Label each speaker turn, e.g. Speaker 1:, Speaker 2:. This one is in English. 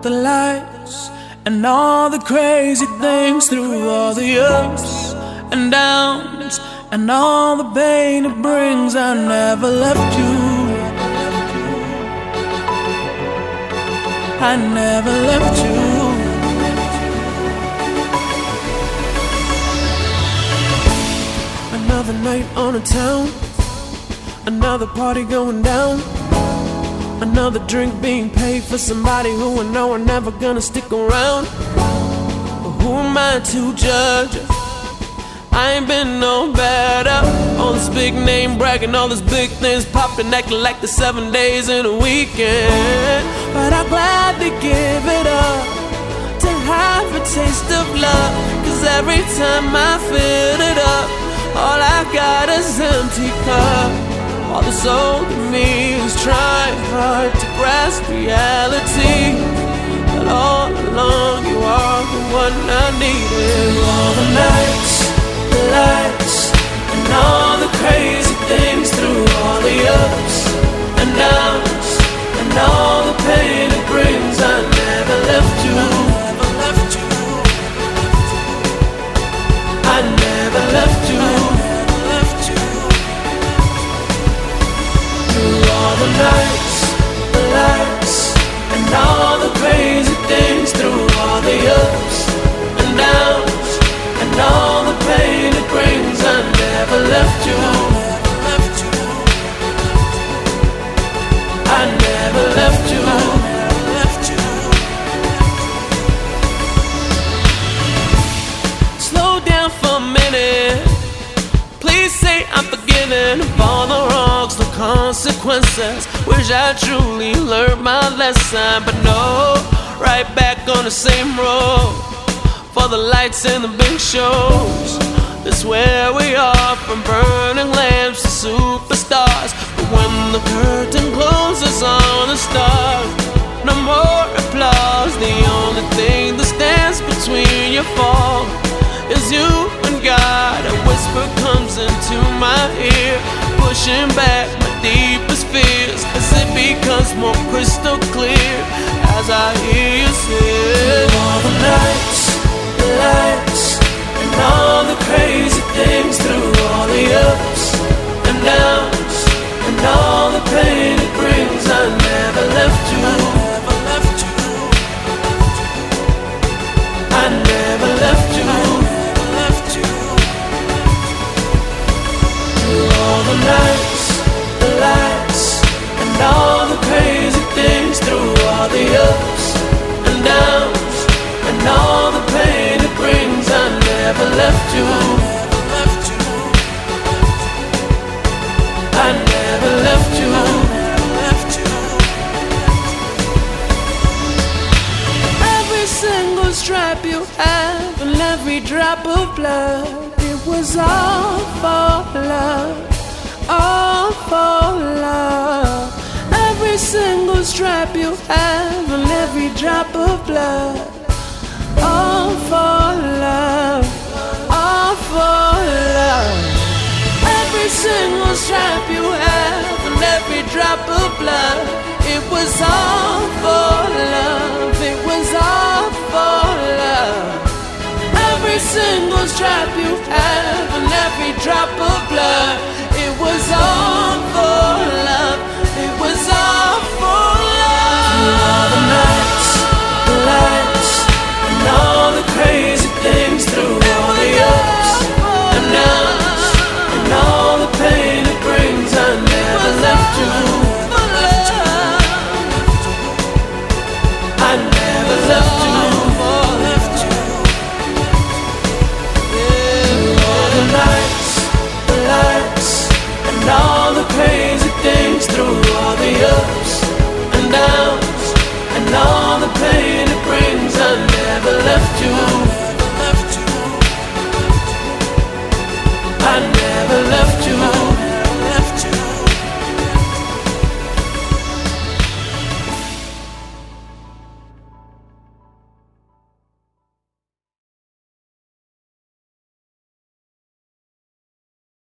Speaker 1: the lights and all the crazy things, through all the ups and downs and all the pain it brings. I never left you, I never left you. Another night on the town, another party going down, another drink being paid for somebody who I know are never gonna stick around. But who am I to judge? I ain't been no better. All this big name bragging, all this big things popping, acting like the 7 days in a weekend. But I'll gladly give it up to have a taste of love, 'cause every time I fill it up, all I got is empty cup. All this old me is trying hard to grasp reality, but all along you are the one I needed. All the nights, the lights, and all the crazy things, through all the ups and downs and all the pain it brings. I never left you, I never left you. All the nights, the lights, and all the crazy things, through all the ups and downs and all the pain it brings. I never left you, I never left you. Slow down for a minute, please say I'm forgiven of all the wrongs, the consequences. Wish I truly learned my lesson, but no, right back on the same road for the lights and the big shows. That's where we are, from burning lamps to superstars. But when the curtain closes on the stars, no more applause. The only thing that stands between your fall is you and God. A whisper comes into my ear, pushing back my deepest fears, as it becomes more crystal clear as I hear you say, all the nights, the lights, and all the crazy things, through all the ups and downs and all the pain it brings. I never left you, I never left you. All the nights, the lights, and all the crazy things, through all the ups and downs and all the pain it brings. I never left you, I never left you. Every single stripe you have and every drop of blood, it was all for love, all for love. Every single stripe you have and every drop of blood, all for love, all for love. Every single stripe you have and every drop of blood, it was all for love, it was all for love. Every single stripe you have and every drop of blood, it was all for